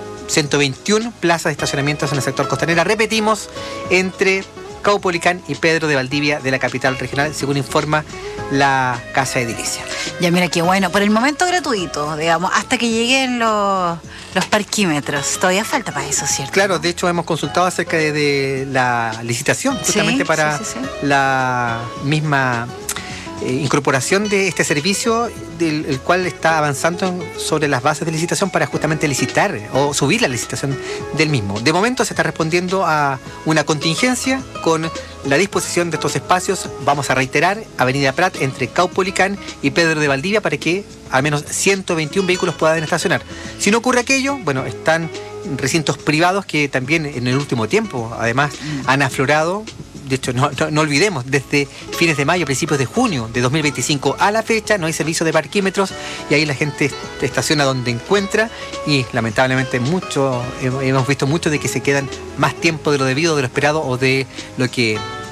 121 plazas de estacionamientos en el sector costanera, repetimos, entre Caupolicán y Pedro de Valdivia de la capital regional, según informa la Casa Edilicia. Ya, mira qué bueno. Por el momento gratuito, digamos, hasta que lleguen los parquímetros. Todavía falta para eso, ¿cierto? Claro, de hecho hemos consultado acerca de la licitación, justamente para la misma incorporación de este servicio, el cual está avanzando sobre las bases de licitación para justamente licitar o subir la licitación del mismo. De momento se está respondiendo a una contingencia con la disposición de estos espacios. Vamos a reiterar, Avenida Prat entre Caupolicán y Pedro de Valdivia, para que al menos 121 vehículos puedan estacionar. Si no ocurre aquello, bueno, están recintos privados que también en el último tiempo además han aflorado. De hecho, no olvidemos, desde fines de mayo, principios de junio de 2025 a la fecha, no hay servicio de parquímetros y ahí la gente estaciona donde encuentra, y lamentablemente hemos visto mucho de que se quedan más tiempo de lo debido, de lo esperado o de lo que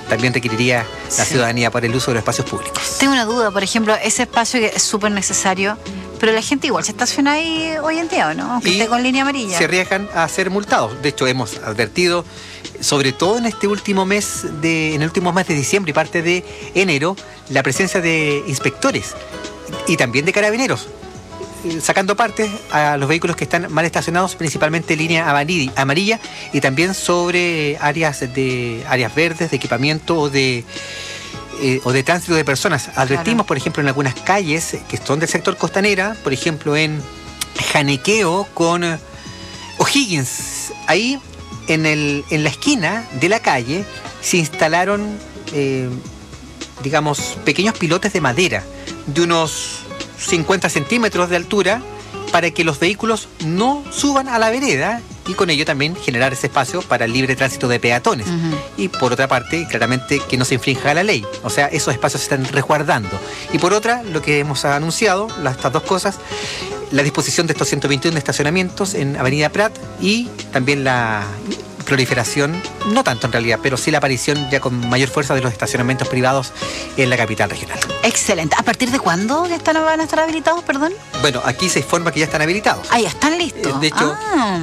también requeriría la Sí. ciudadanía por el uso de los espacios públicos. Tengo una duda, por ejemplo, ese espacio que es súper necesario, pero la gente igual se estaciona ahí hoy en día, ¿o no? Aunque Y esté con línea amarilla. se arriesgan a ser multados. De hecho, hemos advertido, sobre todo en este último mes en el último mes de diciembre y parte de enero, la presencia de inspectores y también de carabineros, sacando partes a los vehículos que están mal estacionados, principalmente en línea amarilla, y también sobre áreas verdes de equipamiento o de tránsito de personas. Advertimos, por ejemplo, en algunas calles que son del sector costanera, por ejemplo en Janequeo con O'Higgins. Ahí en la esquina de la calle se instalaron, digamos, pequeños pilotes de madera de unos 50 centímetros de altura para que los vehículos no suban a la vereda y con ello también generar ese espacio para el libre tránsito de peatones. Y por otra parte, claramente que no se infrinja la ley. O sea, esos espacios se están resguardando. Y por otra, lo que hemos anunciado, estas dos cosas, la disposición de estos 121 estacionamientos en Avenida Prat y también la proliferación, no tanto en realidad, pero sí la aparición ya con mayor fuerza de los estacionamientos privados en la capital regional. Excelente. ¿A partir de cuándo van a estar habilitados, perdón? Bueno, aquí se informa que ya están habilitados. Ah, ya están listos. De hecho,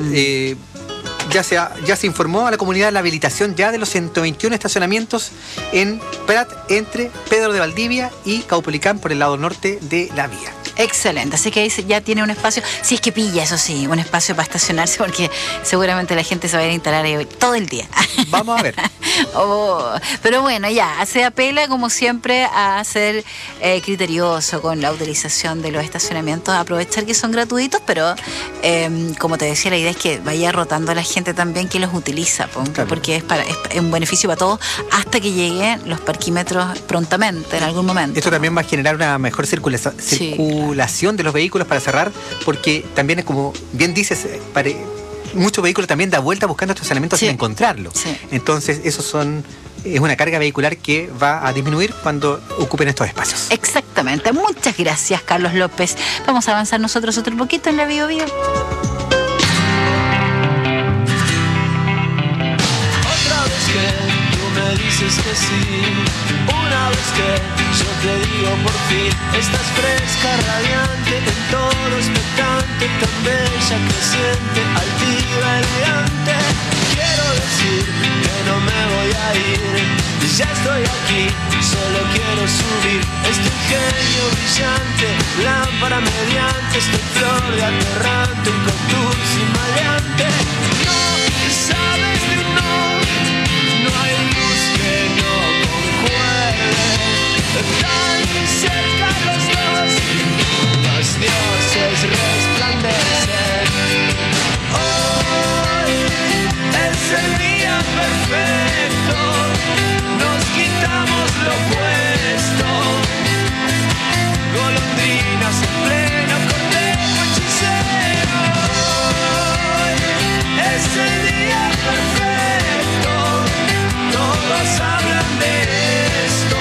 ya se informó a la comunidad la habilitación ya de los 121 estacionamientos en Prat entre Pedro de Valdivia y Caupolicán por el lado norte de la vía. Excelente, así que ahí ya tiene un espacio, si es que pilla, eso sí, un espacio para estacionarse, porque seguramente la gente se va a ir a instalar ahí todo el día. Vamos a ver. Pero bueno, ya, se apela como siempre a ser criterioso con la utilización de los estacionamientos, a aprovechar que son gratuitos, pero como te decía, la idea es que vaya rotando a la gente también que los utiliza, porque es un beneficio para todos hasta que lleguen los parquímetros prontamente, en algún momento. Esto también va a generar una mejor circulación de los vehículos para cerrar, porque también es como bien dices, muchos vehículos también da vuelta buscando estacionamientos sin encontrarlo. Entonces es una carga vehicular que va a disminuir cuando ocupen estos espacios. Exactamente. Muchas gracias, Carlos López. Vamos a avanzar nosotros otro poquito en la Bio Bio. Otra vez que tú me dices que sí, una vez que yo te digo por fin, estás fresca, radiante, en todo expectante, tan bella, creciente, altiva, elegante. Quiero decir que no me voy a ir, ya estoy aquí, solo quiero subir. Este ingenio brillante, lámpara mediante, esta flor de aterrante, un contour sin maleante. No sabes de un no hay luz que no concuerde. Tan cerca los dioses resplandecen. Hoy es el día perfecto, nos quitamos lo puesto. Golondrinas en pleno cortejo hechicero. Hoy es el día perfecto, todos hablan de esto.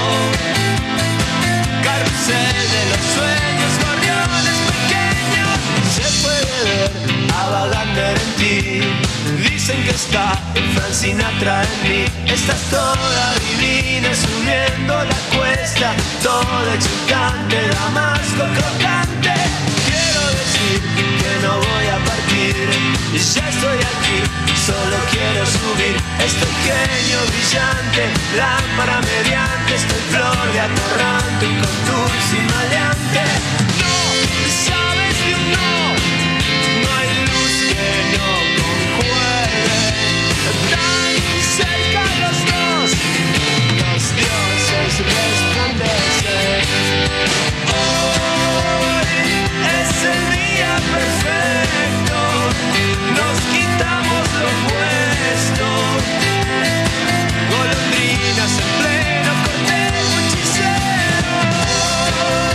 Carrusel de los sueños, gorriones pequeños, se puede ver a Wagner en ti. Dicen que está Frank Sinatra en mí. Estás toda divina subiendo la cuesta, toda excitante, damasco crocante. Quiero decir que no voy a partir, ya estoy aquí, solo quiero subir. Estoy genio brillante, lámpara mediante, estoy flor de atorrante, un contour sin maleante. No sabes de un no hay luz que no concuerde. Tan cerca los dioses resplandecen. Hoy es el día perfecto, nos quitamos lo puesto. Golondrinas en pleno cortejo hechicero.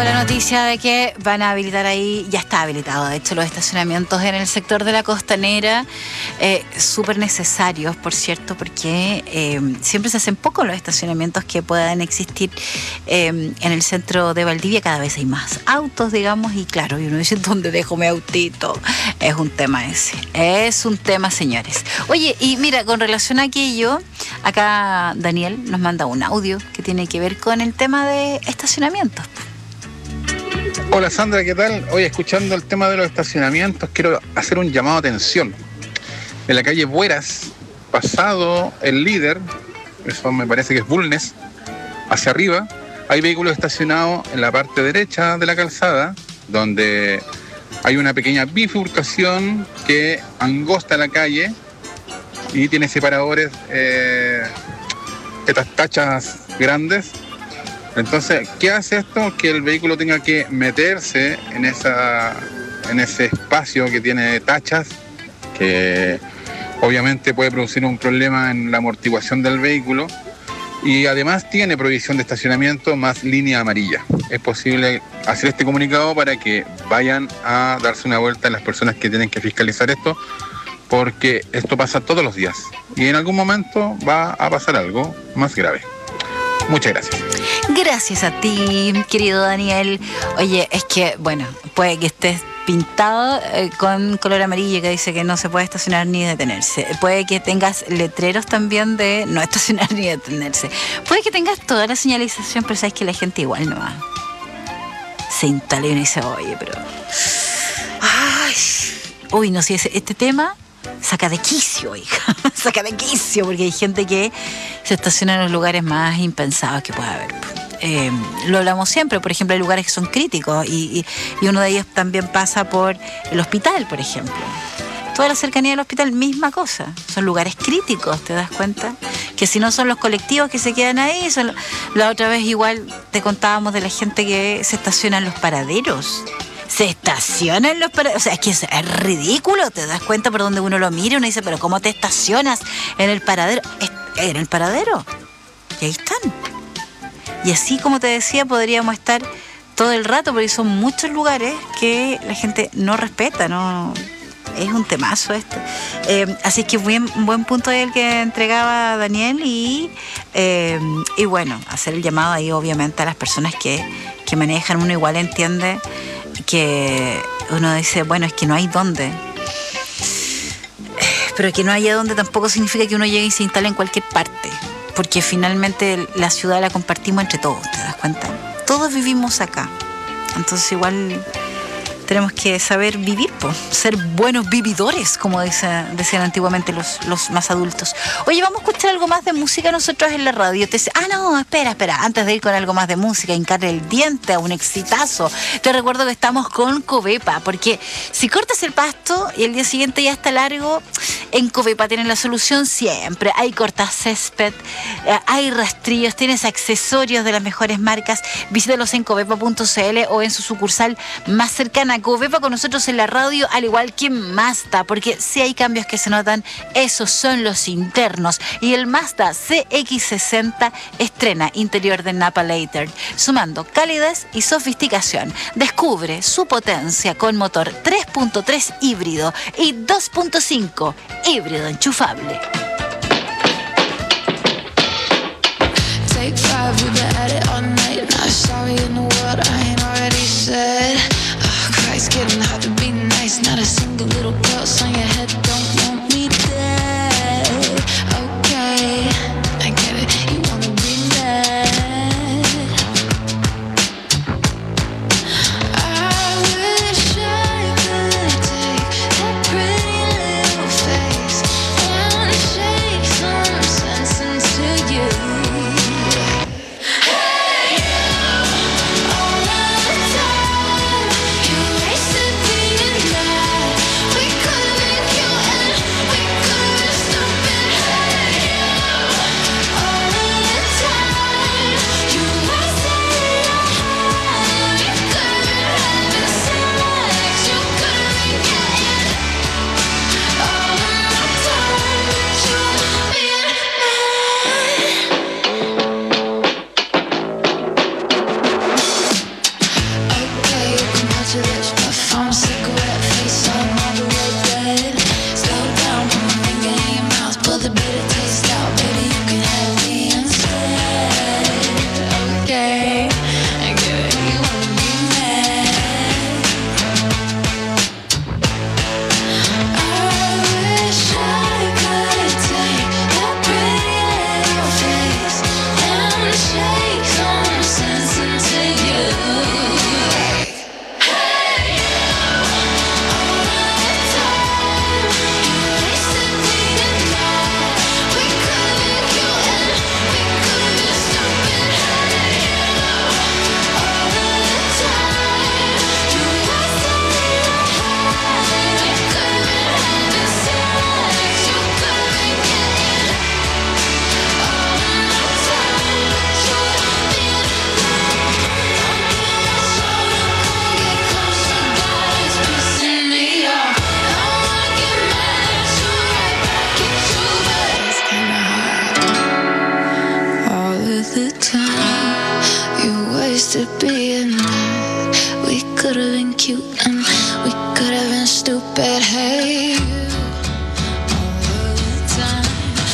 llegado la noticia de que van a habilitar ahí, ya está habilitado, de hecho, los estacionamientos en el sector de la Costanera, súper necesarios, por cierto, porque siempre se hacen pocos los estacionamientos que puedan existir en el centro de Valdivia. Cada vez hay más autos, digamos, y claro, y uno dice, ¿dónde dejo mi autito? Es un tema ese, es un tema, señores. Oye, y mira, con relación a aquello, acá Daniel nos manda un audio que tiene que ver con el tema de estacionamientos. Hola Sandra, ¿qué tal? Hoy escuchando el tema de los estacionamientos, quiero hacer un llamado de atención. En la calle Bueras, pasado el Líder, eso me parece que es Bulnes, hacia arriba, hay vehículos estacionados en la parte derecha de la calzada, donde hay una pequeña bifurcación que angosta la calle y tiene separadores, estas tachas grandes. Entonces, ¿qué hace esto? Que el vehículo tenga que meterse en ese espacio que tiene tachas, que obviamente puede producir un problema en la amortiguación del vehículo, y además tiene prohibición de estacionamiento más línea amarilla. Es posible hacer este comunicado para que vayan a darse una vuelta las personas que tienen que fiscalizar esto, porque esto pasa todos los días y en algún momento va a pasar algo más grave. Muchas gracias. Gracias a ti, querido Daniel. Oye, es que, bueno, puede que estés pintado con color amarillo que dice que no se puede estacionar ni detenerse. Puede que tengas letreros también de no estacionar ni detenerse. Puede que tengas toda la señalización, pero sabes que la gente igual no va. Se instala y uno dice, oye, pero... Ay, uy, no sé, este tema saca de quicio, hija. Saca de quicio, porque hay gente que se estaciona en los lugares más impensados que pueda haber. Lo hablamos siempre, por ejemplo, hay lugares que son críticos y uno de ellos también pasa por el hospital, por ejemplo. Toda la cercanía del hospital, misma cosa. Son lugares críticos, ¿te das cuenta? Que si no son los colectivos que se quedan ahí, la otra vez igual te contábamos de la gente que se estaciona en los paraderos. Se estaciona en los paraderos. O sea, es que es ridículo, ¿te das cuenta? Por donde uno lo mira, uno dice, pero ¿cómo te estacionas en el paradero? En el paradero. Y ahí están. Y así, como te decía, podríamos estar todo el rato, porque son muchos lugares que la gente no respeta, ¿no? Es un temazo esto. Así que buen punto el que entregaba Daniel y bueno, hacer el llamado ahí obviamente a las personas que manejan. Uno igual entiende que uno dice, bueno, es que no hay dónde. Pero que no haya dónde tampoco significa que uno llegue y se instale en cualquier parte. Porque finalmente la ciudad la compartimos entre todos, ¿te das cuenta? Todos vivimos acá. Entonces igual tenemos que saber vivir, ser buenos vividores, como decían antiguamente los más adultos. Oye, vamos a escuchar algo más de música nosotros en la radio. No, espera, antes de ir con algo más de música, hincarle el diente a un exitazo, te recuerdo que estamos con Covepa, porque si cortas el pasto y el día siguiente ya está largo, en Covepa tienen la solución siempre. Hay cortacésped, hay rastrillos, tienes accesorios de las mejores marcas. Visítalos en covepa.cl o en su sucursal más cercana. Covepa con nosotros en la radio, al igual que Mazda, porque si hay cambios que se notan, esos son los internos. Y el Mazda CX-60 estrena interior de Napa Later, sumando calidez y sofisticación. Descubre su potencia con motor 3.3 híbrido y 2.5 híbrido enchufable. Take 5, we've been at it all night. Not sorry in the world I ain't already said. It's getting hard to be nice. Not a single little pulse on your head. Don't want me dead. Okay, I get it. You wanna be mad. I wish I could take that pretty little face and shake some sense into you. We could make you and cute and we could have been stupid. Hey, you, all the time.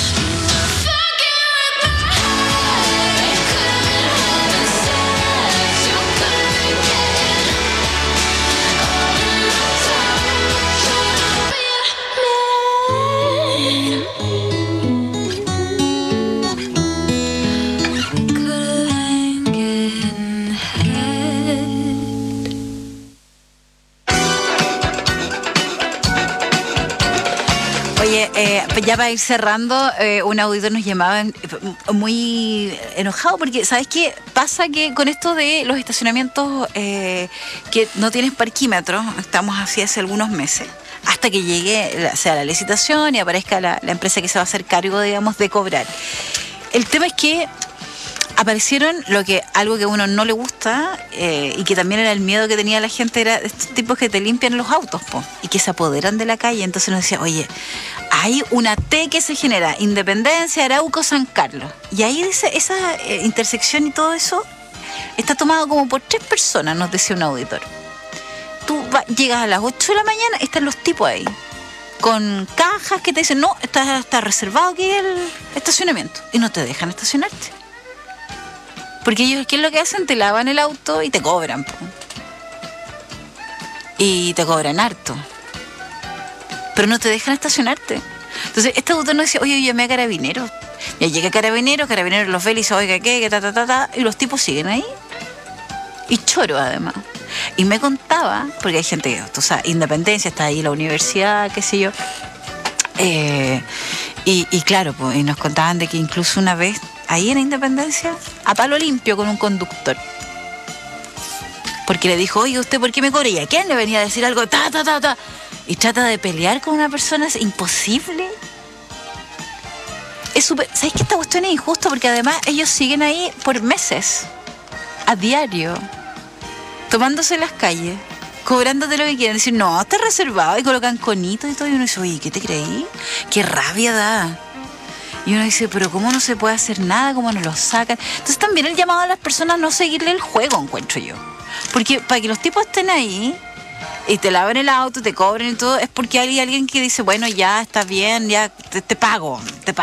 Ya para ir cerrando, un auditor nos llamaba muy enojado porque, ¿sabes qué? Pasa que con esto de los estacionamientos que no tienen parquímetro, estamos así hace algunos meses, hasta que llegue la licitación y aparezca la empresa que se va a hacer cargo, digamos, de cobrar. El tema es que aparecieron algo que a uno no le gusta y que también era el miedo que tenía la gente, era estos tipos que te limpian los autos y que se apoderan de la calle. Entonces nos decía, oye, hay una T que se genera, Independencia, Arauco, San Carlos, y ahí dice, esa intersección y todo eso está tomado como por 3 personas, nos decía un auditor. Tú llegas a las 8 de la mañana, están los tipos ahí con cajas que te dicen, no, está reservado aquí el estacionamiento, y no te dejan estacionarte. Porque ellos, ¿qué es lo que hacen? Te lavan el auto y te cobran. Y te cobran harto. Pero no te dejan estacionarte. Entonces, este autor nos decía, oye, llamé a Carabineros. Ya llega Carabineros los ve y dice, oiga, ¿qué? Y los tipos siguen ahí. Y choro, además. Y me contaba, porque hay gente que, tú sabes, Independencia, está ahí la universidad, qué sé yo. Y claro, pues, y nos contaban de que incluso una vez, ahí en Independencia, a palo limpio con un conductor. Porque le dijo, oye, ¿usted por qué me cobra? ¿Y a quién le venía a decir algo? Y trata de pelear con una persona, es imposible. Es súper... ¿Sabes que esta cuestión es injusta? Porque además ellos siguen ahí por meses, a diario, tomándose las calles, cobrándote lo que quieren. Decir, no, está reservado, y colocan conitos y todo. Y uno dice, oye, ¿qué te creí? ¡Qué rabia da! Y uno dice, pero ¿cómo no se puede hacer nada? ¿Cómo no lo sacan? Entonces también el llamado a las personas a no seguirle el juego, encuentro yo. Porque para que los tipos estén ahí y te laven el auto, te cobren y todo, es porque hay alguien que dice, bueno, ya está bien, ya te pago.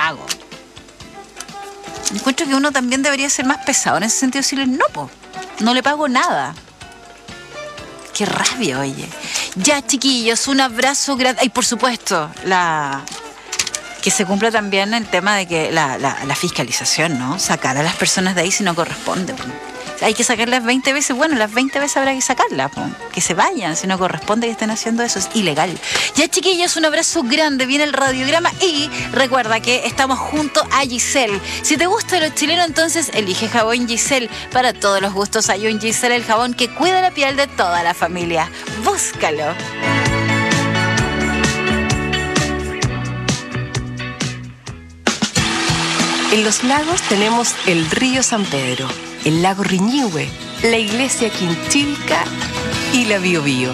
Encuentro que uno también debería ser más pesado en ese sentido, decirle, no le pago nada. Qué rabia, oye. Ya, chiquillos, un abrazo grande. Y por supuesto, que se cumpla también el tema de que la fiscalización, ¿no? Sacar a las personas de ahí si no corresponde. Hay que sacarlas 20 veces, bueno, las 20 veces habrá que sacarlas, que se vayan, si no corresponde que estén haciendo eso, es ilegal. Ya, chiquillos, un abrazo grande, viene el radiograma y recuerda que estamos junto a Giselle. Si te gusta lo chileno, entonces elige jabón Giselle. Para todos los gustos hay un Giselle, el jabón que cuida la piel de toda la familia. Búscalo. En Los Lagos tenemos el río San Pedro, el lago Riñihue, la iglesia Quinchilca y la Biobío.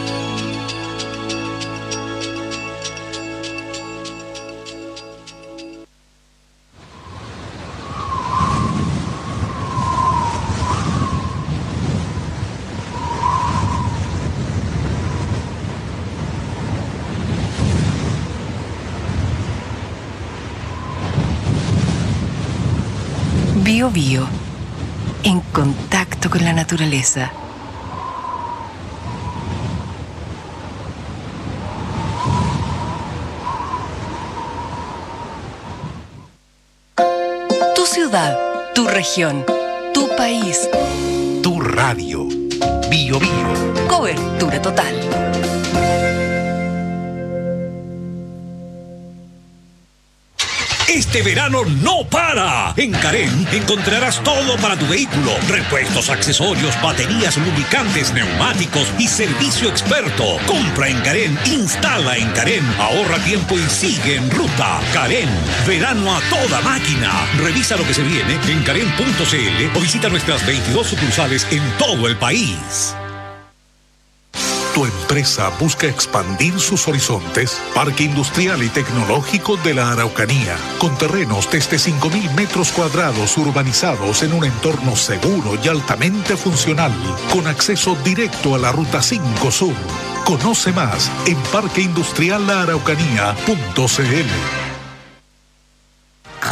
Biobío, en contacto con la naturaleza. Tu ciudad, tu región, tu país. Tu radio. Biobío. Cobertura total. Este verano no para. En Carén encontrarás todo para tu vehículo. Repuestos, accesorios, baterías, lubricantes, neumáticos y servicio experto. Compra en Carén, instala en Carén, ahorra tiempo y sigue en ruta. Carén, verano a toda máquina. Revisa lo que se viene en carén.cl o visita nuestras 22 sucursales en todo el país. ¿Tu empresa busca expandir sus horizontes? Parque Industrial y Tecnológico de la Araucanía, con terrenos desde 5.000 metros cuadrados urbanizados en un entorno seguro y altamente funcional, con acceso directo a la Ruta 5 Sur. Conoce más en parqueindustrialaraucanía.cl.